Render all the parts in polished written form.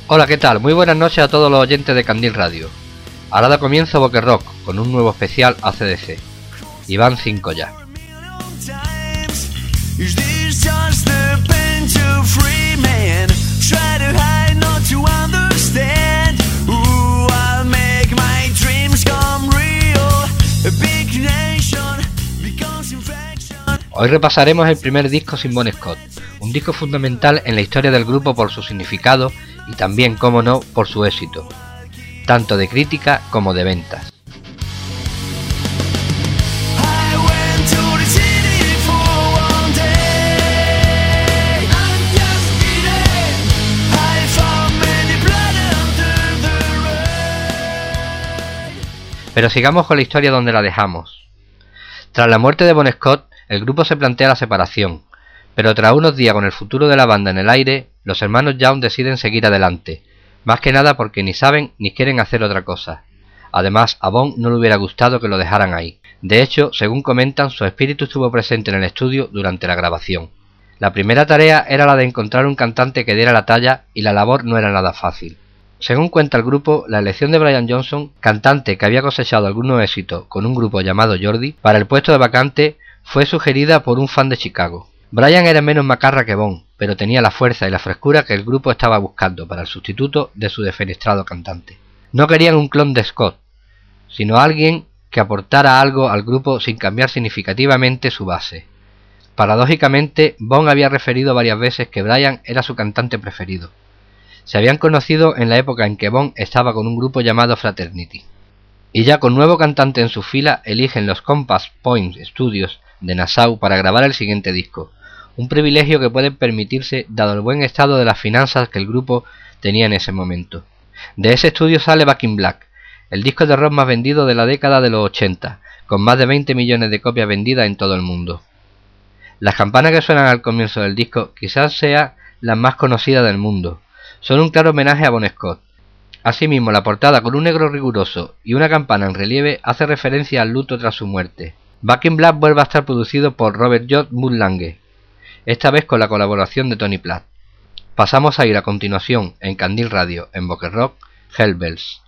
Hola, ¿qué tal? Muy buenas noches a todos los oyentes de Candil Radio. Ahora da comienzo Boque Rock con un nuevo especial ACDC. Y van 5 ya. Hoy repasaremos el primer disco sin Bon Scott, un disco fundamental en la historia del grupo por su significado y también, como no, por su éxito, tanto de crítica como de ventas. Pero sigamos con la historia donde la dejamos. Tras la muerte de Bon Scott, el grupo se plantea la separación, pero tras unos días con el futuro de la banda en el aire, los hermanos Young deciden seguir adelante, más que nada porque ni saben ni quieren hacer otra cosa. Además, a Bon no le hubiera gustado que lo dejaran ahí. De hecho, según comentan, su espíritu estuvo presente en el estudio durante la grabación. La primera tarea era la de encontrar un cantante que diera la talla y la labor no era nada fácil. Según cuenta el grupo, la elección de Brian Johnson, cantante que había cosechado algunos éxitos con un grupo llamado Jordi, para el puesto de vacante fue sugerida por un fan de Chicago. Brian era menos macarra que Bon, pero tenía la fuerza y la frescura que el grupo estaba buscando para el sustituto de su defenestrado cantante. No querían un clon de Scott, sino alguien que aportara algo al grupo sin cambiar significativamente su base. Paradójicamente, Bon había referido varias veces que Brian era su cantante preferido. Se habían conocido en la época en que Bon estaba con un grupo llamado Fraternity. Y ya con nuevo cantante en su fila, eligen los Compass Point Studios de Nassau para grabar el siguiente disco, un privilegio que pueden permitirse dado el buen estado de las finanzas que el grupo tenía en ese momento. De ese estudio sale Back in Black, el disco de rock más vendido de la década de los 80, con más de 20 millones de copias vendidas en todo el mundo. Las campanas que suenan al comienzo del disco quizás sean las más conocidas del mundo, son un claro homenaje a Bon Scott. Asimismo, la portada con un negro riguroso y una campana en relieve hace referencia al luto tras su muerte. Back in Black vuelve a estar producido por Robert J. Mutt-Lange, esta vez con la colaboración de Tony Platt. Pasamos a ir a continuación en Candil Radio, en Boque Rock, Hell Bells.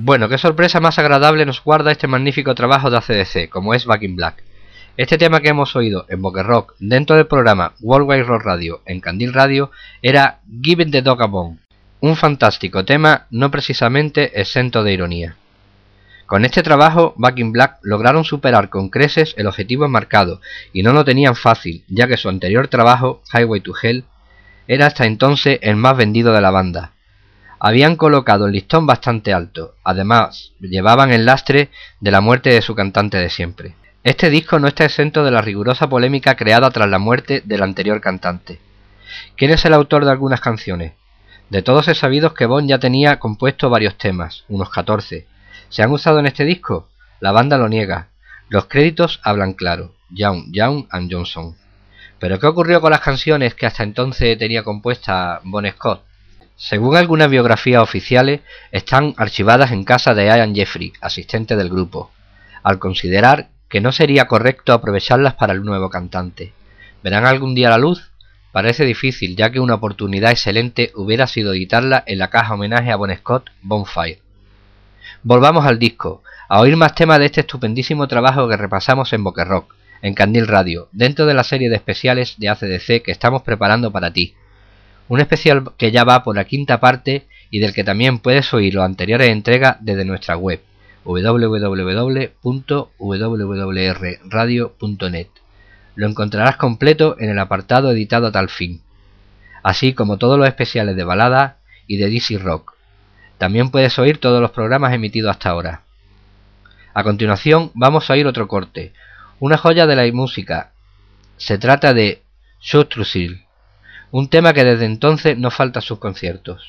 Bueno, qué sorpresa más agradable nos guarda este magnífico trabajo de AC/DC, como es Back in Black. Este tema que hemos oído en Boque Rock dentro del programa Worldwide Rock Radio en Candil Radio era Giving the Dog a Bone, un fantástico tema no precisamente exento de ironía. Con este trabajo, Back in Black lograron superar con creces el objetivo marcado y no lo tenían fácil, ya que su anterior trabajo, Highway to Hell, era hasta entonces el más vendido de la banda. Habían colocado el listón bastante alto, además llevaban el lastre de la muerte de su cantante de siempre. Este disco no está exento de la rigurosa polémica creada tras la muerte del anterior cantante. ¿Quién es el autor de algunas canciones? De todos es sabido que Bon ya tenía compuesto varios temas, unos 14. ¿Se han usado en este disco? La banda lo niega. Los créditos hablan claro, Young and Johnson. ¿Pero qué ocurrió con las canciones que hasta entonces tenía compuesta Bon Scott? Según algunas biografías oficiales, están archivadas en casa de Ian Jeffrey, asistente del grupo, al considerar que no sería correcto aprovecharlas para el nuevo cantante. ¿Verán algún día la luz? Parece difícil, ya que una oportunidad excelente hubiera sido editarla en la caja homenaje a Bon Scott, Bonfire. Volvamos al disco, a oír más temas de este estupendísimo trabajo que repasamos en Boque Rock, en Candil Radio, dentro de la serie de especiales de AC/DC que estamos preparando para ti. Un especial que ya va por la 5ª parte y del que también puedes oír las anteriores entregas desde nuestra web www.wwrradio.net. Lo encontrarás completo en el apartado editado a tal fin, así como todos los especiales de balada y de DC Rock. También puedes oír todos los programas emitidos hasta ahora. A continuación vamos a oír otro corte, una joya de la música. Se trata de Shoot Through Seal, un tema que desde entonces no falta a sus conciertos.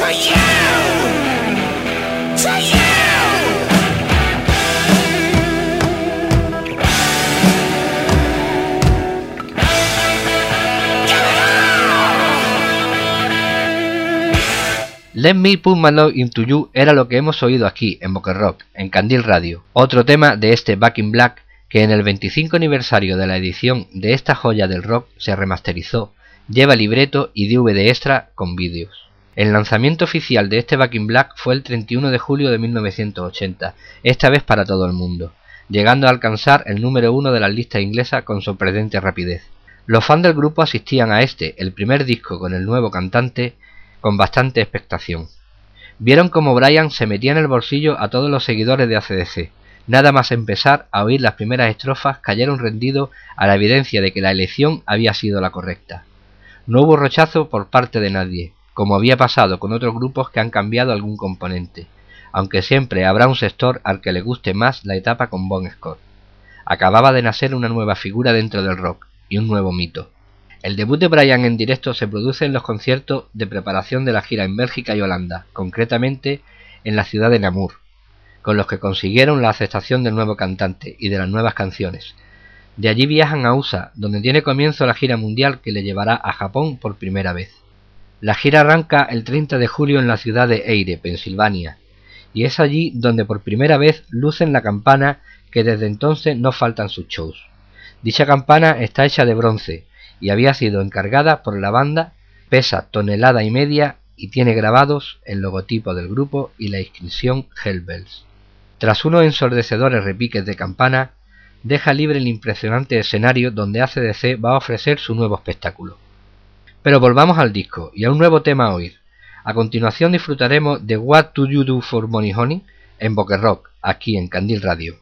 Let Me Put My Love Into You era lo que hemos oído aquí en Boque Rock, en Candil Radio, otro tema de este Back in Black que en el 25 aniversario de la edición de esta joya del rock se remasterizó, lleva libreto y DVD extra con vídeos. El lanzamiento oficial de este Back in Black fue el 31 de julio de 1980, esta vez para todo el mundo, llegando a alcanzar el número 1 de las listas inglesas con sorprendente rapidez. Los fans del grupo asistían a el primer disco con el nuevo cantante, con bastante expectación. Vieron como Brian se metía en el bolsillo a todos los seguidores de AC/DC. Nada más empezar a oír las primeras estrofas cayeron rendidos a la evidencia de que la elección había sido la correcta. No hubo rechazo por parte de nadie, como había pasado con otros grupos que han cambiado algún componente, aunque siempre habrá un sector al que le guste más la etapa con Bon Scott. Acababa de nacer una nueva figura dentro del rock y un nuevo mito. El debut de Brian en directo se produce en los conciertos de preparación de la gira en Bélgica y Holanda, concretamente en la ciudad de Namur, con los que consiguieron la aceptación del nuevo cantante y de las nuevas canciones. De allí viajan a USA, donde tiene comienzo la gira mundial que le llevará a Japón por primera vez. La gira arranca el 30 de julio en la ciudad de Erie, Pensilvania, y es allí donde por primera vez lucen la campana que desde entonces no faltan sus shows. Dicha campana está hecha de bronce, y había sido encargada por la banda, pesa 1,5 toneladas y tiene grabados el logotipo del grupo y la inscripción Hellbells. Tras unos ensordecedores repiques de campana, deja libre el impresionante escenario donde AC/DC va a ofrecer su nuevo espectáculo. Pero volvamos al disco y a un nuevo tema a oír. A continuación disfrutaremos de What Do You Do For Money Honey en Boque Rock, aquí en Candil Radio.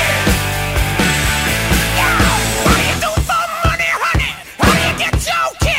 Your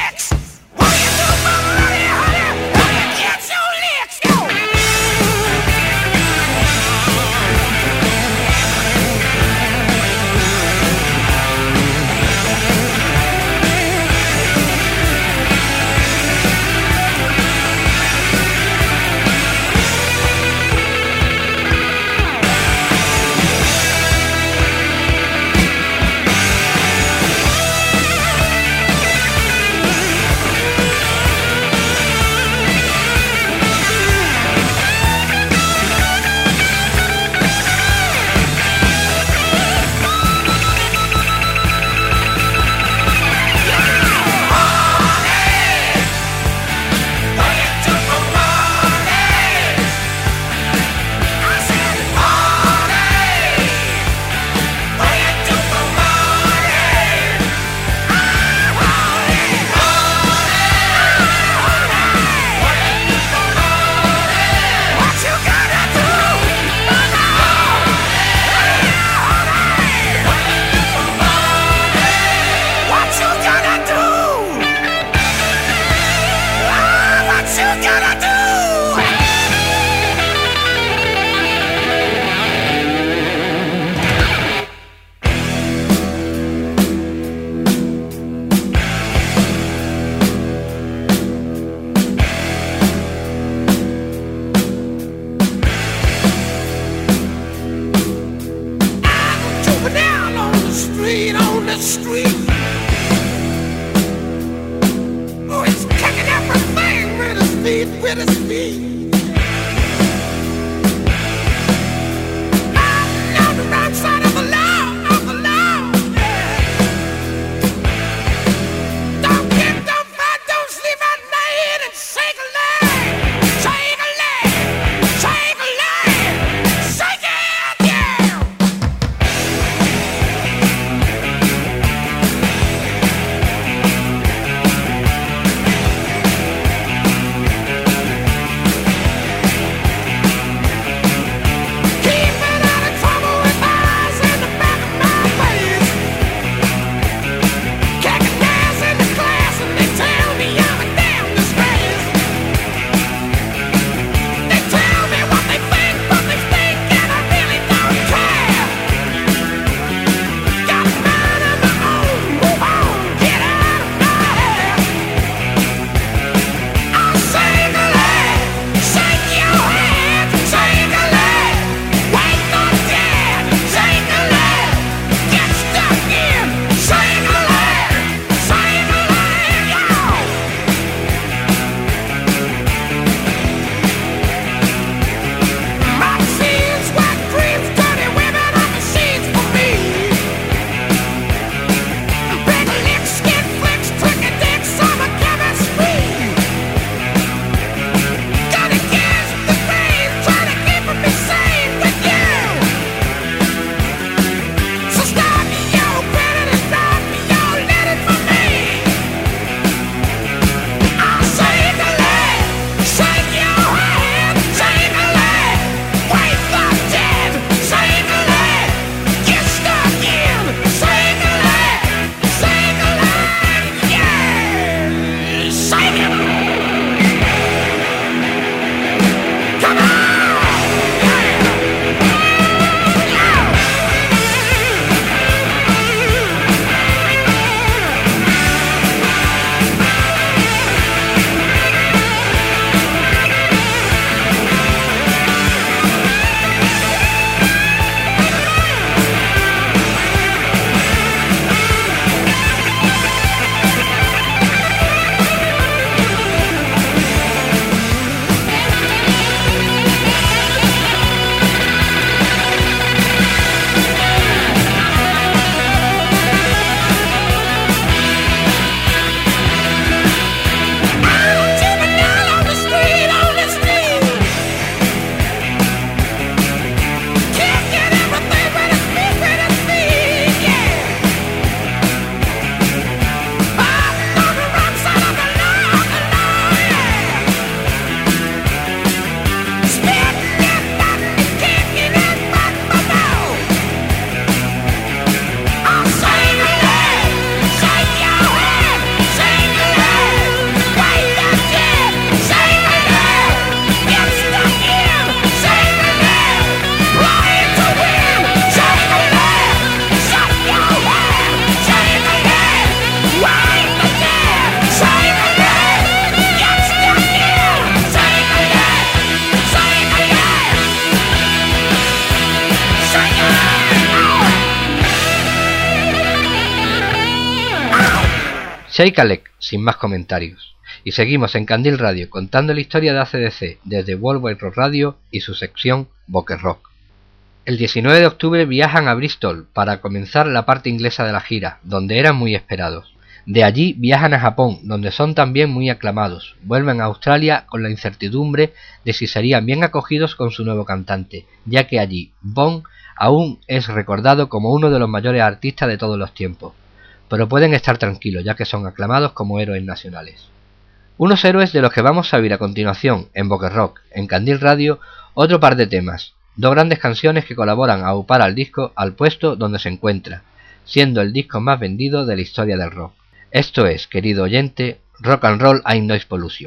Shake a Leg, sin más comentarios. Y seguimos en Candil Radio contando la historia de AC/DC desde World Wide Rock Radio y su sección Boque Rock. El 19 de octubre viajan a Bristol para comenzar la parte inglesa de la gira, donde eran muy esperados. De allí viajan a Japón, donde son también muy aclamados. Vuelven a Australia con la incertidumbre de si serían bien acogidos con su nuevo cantante, ya que allí Bon aún es recordado como uno de los mayores artistas de todos los tiempos. Pero pueden estar tranquilos, ya que son aclamados como héroes nacionales. Unos héroes de los que vamos a oír a continuación en Boque Rock, en Candil Radio, otro par de temas, dos grandes canciones que colaboran a upar al disco al puesto donde se encuentra, siendo el disco más vendido de la historia del rock. Esto es, querido oyente, Rock and Roll Ain't Noise Pollution.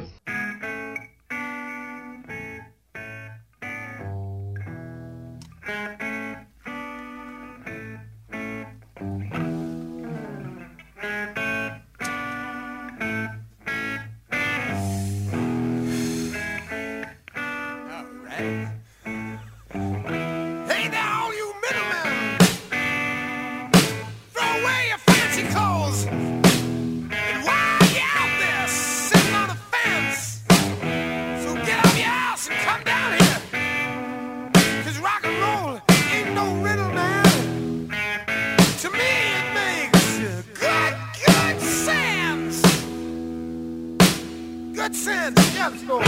Hey there, all you middlemen! Throw away your fancy good sense. Yes, Lord.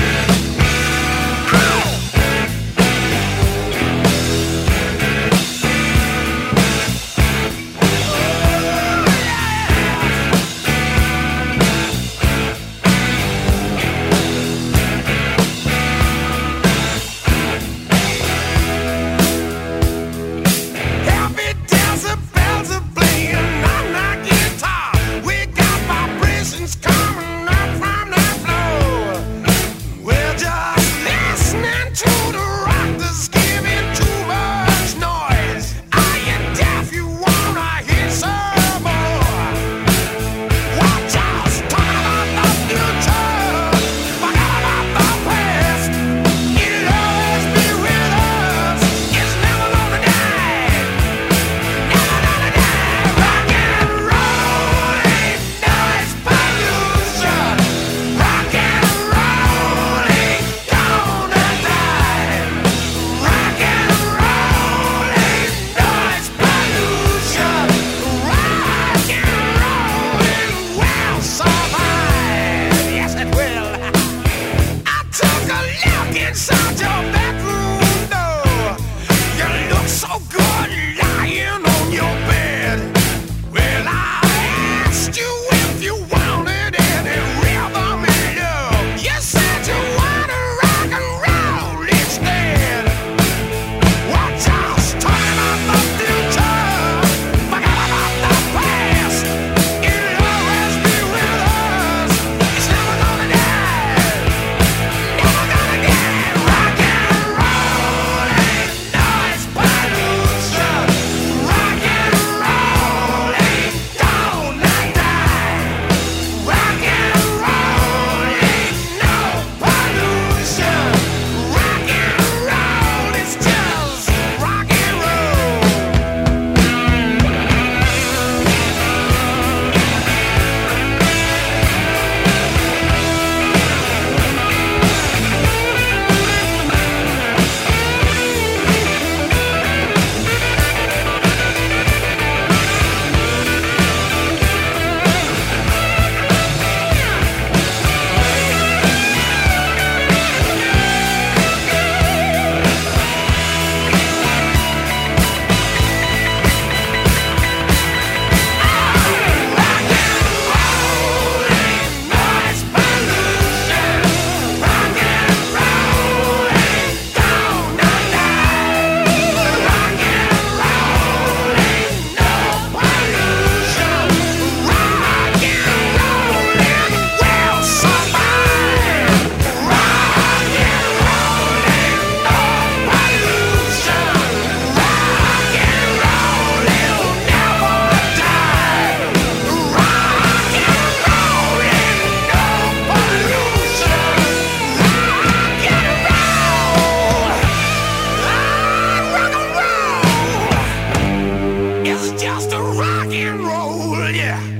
Coming up from the floor. We're just listening to the It's just a rock and roll, yeah.